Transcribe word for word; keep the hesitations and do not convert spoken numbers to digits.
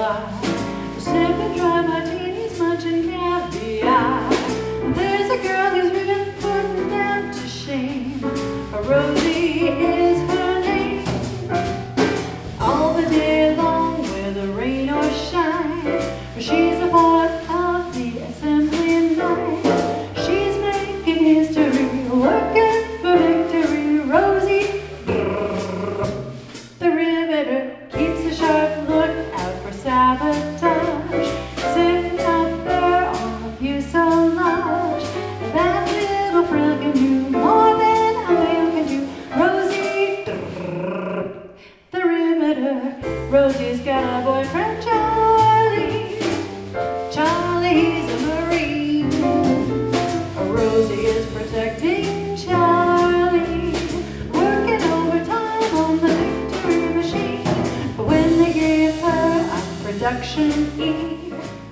bar, sipping dry martinis, munching caviar. There's a girl who's really putting them to shame. Rosie is her name. All the day long, whether rain or shine, she's a part of the assembly line. She's making history, working for victory. Rosie, the riveter, keeps a sharp look out for sabotage, sitting up there on the fuselage. That little frill can do more than a whale can do. Rosie, the riveter. Rosie's got a boyfriend, Charlie. Charlie's a Marine. Rosie is protecting Charlie, working overtime on the victory machine. But when they gave her a production E,